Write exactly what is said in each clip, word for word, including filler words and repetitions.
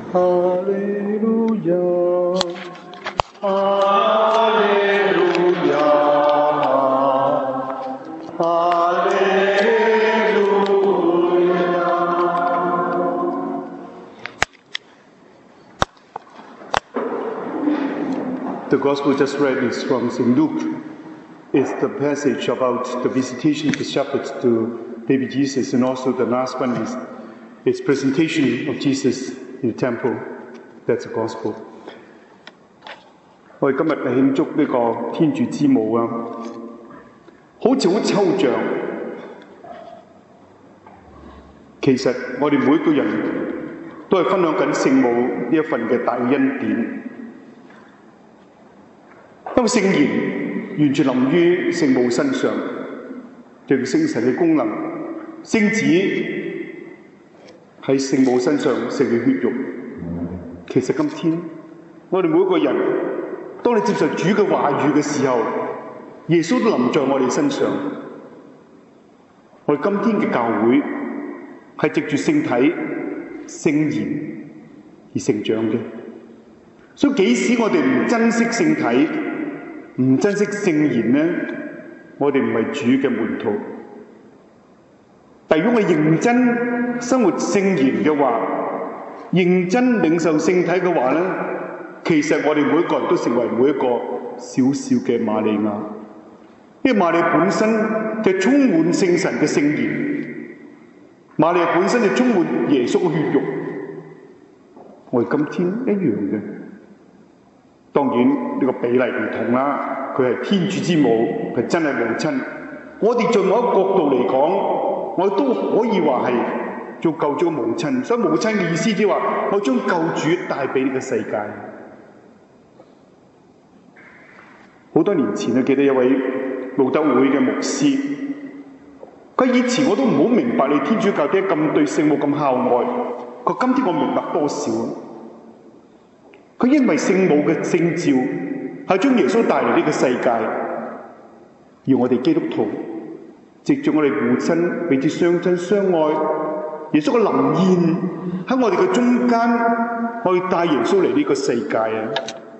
哈利路亞，哈利路亞，哈利路亞。The Gospel just read is from Saint Luke. It's the passage about the visitation of the shepherds to baby Jesus, and also the last one is its presentation of Jesus in the temple. That's the Gospel. 我哋今日嚟慶祝呢個天主之母啊，好似好抽象。其實我哋每一個人都係分享緊聖母呢一份嘅大恩典。因為聖言完全臨於聖母身上，就係聖神嘅功能，聖子喺聖母身上成為血肉。其實今天我哋每一個人，當你接受主嘅話語嘅時候，耶穌都臨在我哋身上。我哋今天嘅教會係藉住聖體、聖言而成長嘅。所以幾時我哋唔珍惜聖體，唔珍惜聖言呢，我哋唔係主嘅門徒。但如果我認真生活聖言嘅話，認真領受聖體嘅話呢，其實我哋每一個人都成為每一個小小嘅瑪利亞。因為瑪利亞本身就充滿聖神嘅聖言，瑪利亞本身就充滿耶穌嘅血肉。我哋今天一樣嘅。當然呢個比例唔同啦，佢係天主之母，係真係母親。我哋從某一個角度嚟講，我都可以話係做救主母親。所以母親嘅意思即係話，我將救主帶俾呢個世界。好多年前，我記得有位路德會嘅牧師，佢以前我都唔好明白你天主教點解咁對聖母咁孝愛。佢今天我明白多少。佢因為聖母嘅聖召係將耶穌帶嚟呢個世界，而我哋基督徒藉住我哋互親彼此相親相愛，耶穌嘅臨現喺我哋嘅中間，可以帶耶穌嚟呢個世界啊！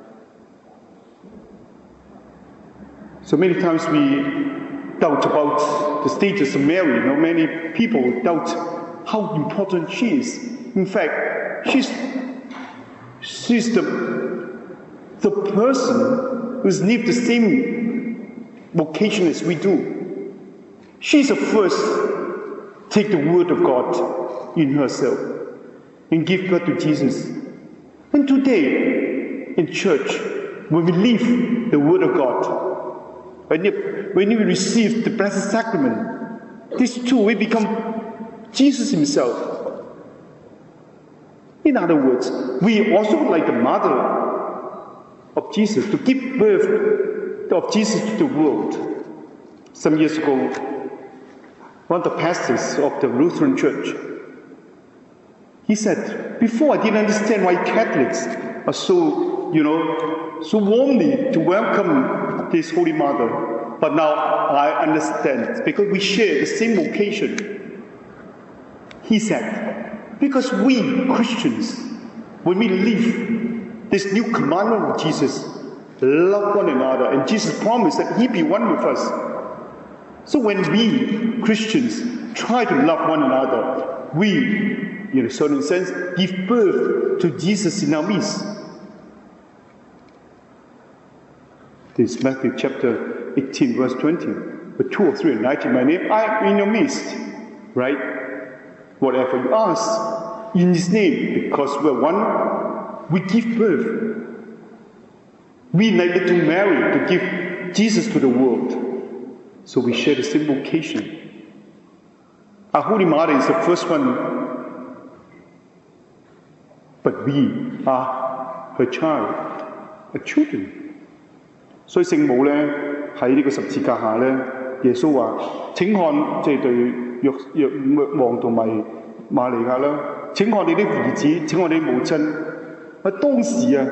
So many times we doubt about the status of Mary. You know, many people doubt how important she is. In fact, she's She's the, the person who's lived the same vocation as we do. She's the first to take the word of God in herself and give birth to Jesus. And today, in church, when we live the word of God, when we, when we receive the Blessed Sacrament, this too will become Jesus himself. In other words, we also like the mother of Jesus to give birth of Jesus to the world. Some years ago, one of the pastors of the Lutheran Church, he said, before I didn't understand why Catholics are so, you know, so warmly to welcome this Holy Mother, but now I understand because we share the same vocation. He said, because we Christians, when we live this new commandment of Jesus, love one another, and Jesus promised that He be one with us. So when we Christians try to love one another, we, in a certain sense, give birth to Jesus in our midst. This is Matthew chapter eighteen, verse twenty. But two or three are united in my name, I am in your midst. Right? Whatever you ask in His name, because we're one, we give birth. We needed to marry to give Jesus to the world. So we share the same vocation. Our Holy Mother is the first one, but we are her child, her children. 所以聖母咧喺呢個十字架下咧，耶穌話：請看，即係對若若王同埋瑪利亞啦，請看你的兒子，請看你的母親。啊，當時啊，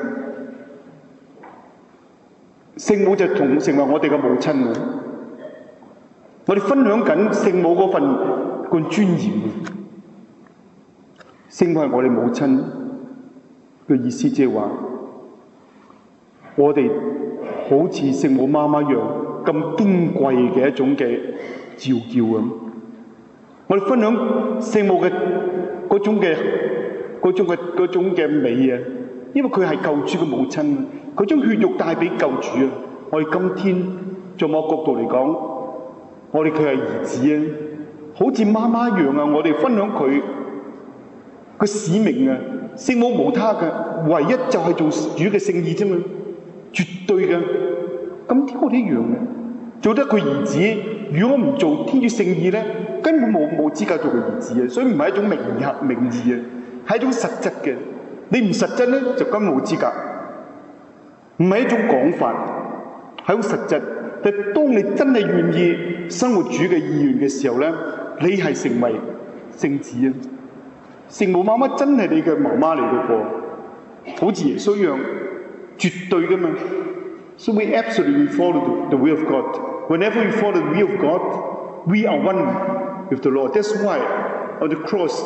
聖母就同成為我哋嘅母親喎。我哋分享緊聖母嗰份個尊嚴。聖母係我哋母親， 嘅意思即係話，我哋好似聖母媽媽一樣咁矜貴嘅一種嘅召叫咁。我哋分享聖母嘅嗰種嘅嗰種嘅嗰種嘅美啊，因為佢係救主嘅母親，佢將血肉帶俾救主啊！我哋今天從某角度嚟講，我哋佢係兒子啊，好似媽媽一樣啊！我哋分享佢個使命啊！聖母無他嘅，唯一就係做主嘅聖意啫嘛，絕對嘅。咁天我哋一樣嘅，做得佢兒子。如果唔做天主聖意咧，根本冇冇資格做佢兒子啊！所以唔係一種名義名義啊，係一種實質嘅。你唔實質咧，就根本冇資格。唔係一種講法，係一種實質。但係當你真係願意生活主嘅意願嘅時候咧，你係成為聖子啊！聖母媽媽真係你嘅媽媽嚟嘅噃，好似耶穌一樣，絕對嘅嘛。So we absolutely follow the will of God. Whenever we follow the will of God, we are one with the Lord. That's why on the cross,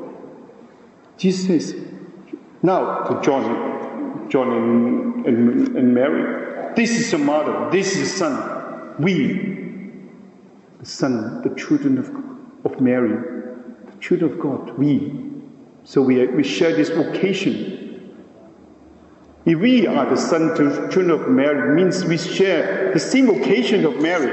Jesus says, now to John, John and, and, and Mary, this is the mother, this is the son. We, the son, the children of, of Mary, the children of God, we. So we, we share this vocation. If we are the son to children of Mary, it means we share the same vocation of Mary.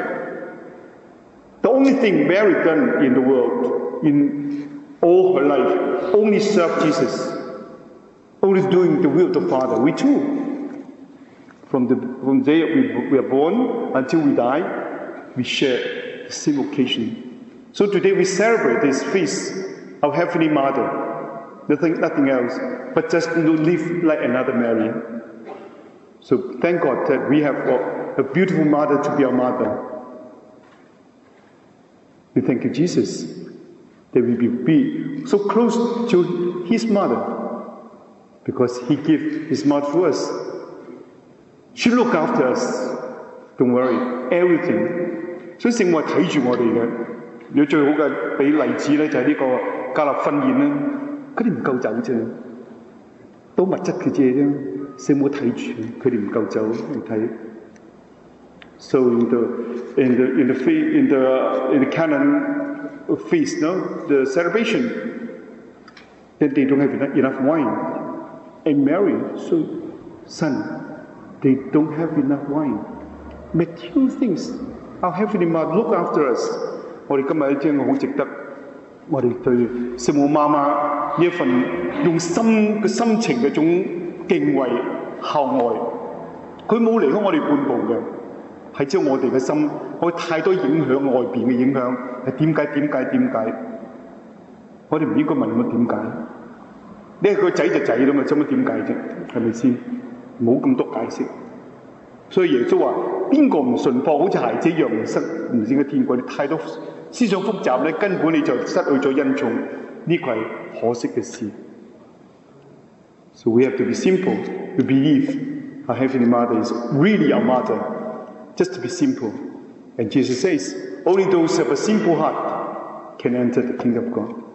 The only thing Mary done in the world, in all her life, only serve Jesus, only doing the will of the Father. We too, from the, from the day we, we are born until we die, we share the same vocation. So today we celebrate this feast of Heavenly Mother. Nothing, nothing else, but just to live like another Mary. So thank God that we have got a beautiful mother to be our mother. We thank you, Jesus, that we will be so close to His mother, because He gave His mother to us. She look after us. Don't worry, everything. 所以聖母係睇住我哋嘅。你最好嘅俾例子咧，就係呢個加納婚宴啦。佢哋唔夠酒啫，都物質嘅啫啫。聖母睇住佢哋唔夠酒，你睇。So in the in the in the in the in the canon feast, no, the celebration, then they don't have enough, enough wine. And Mary, so son, they don't have enough wine. Material things, our Heavenly Mother look after us. 我哋今日一聽好值得。我哋對聖母媽媽呢一份用心嘅心情嘅種敬畏孝愛，佢冇離開我哋半步嘅，係將我哋嘅心，我哋太多影響外邊嘅影響，係點解點解點解？我哋唔應該問我點解？你係個仔就仔啦嘛，做乜點解啫？係咪先？冇咁多解釋。所以耶穌話：邊個唔順服，好似孩子一樣唔失唔知嘅天國，你太多思想複雜咧，根本你就失去咗恩寵，呢個係可惜嘅事。So we have to be simple. We believe our Heavenly Mother is really our mother. Just to be simple. And Jesus says, only those who have a simple heart can enter the kingdom of God.